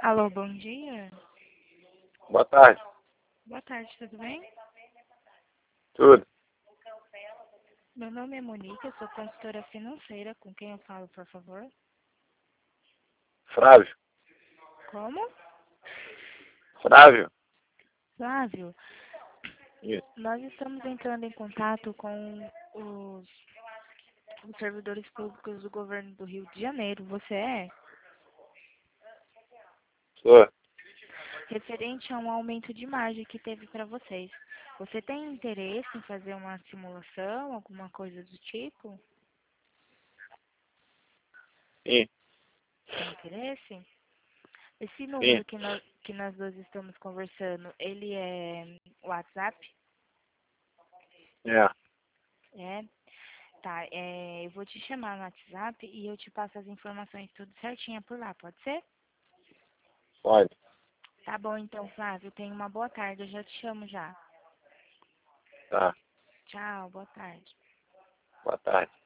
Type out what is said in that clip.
Alô, bom dia. Boa tarde. Boa tarde, tudo bem? Tudo. Meu nome é Monique, eu sou consultora financeira. Com quem eu falo, por favor? Frávio. Como? Frávio. Flávio, Isso. nós estamos entrando em contato com os servidores públicos do governo do Rio de Janeiro. Você é? Sou. Referente a um aumento de margem que teve para vocês. Você tem interesse em fazer uma simulação, alguma coisa do tipo? Sim. Tem interesse? Esse Sim. número que nós dois estamos conversando, ele é WhatsApp? É. É? Tá, eu vou te chamar no WhatsApp e eu te passo as informações tudo certinha por lá, pode ser? Pode. Tá bom então, Flávio, tenha uma boa tarde, eu já te chamo já. Tá. Tchau, boa tarde. Boa tarde.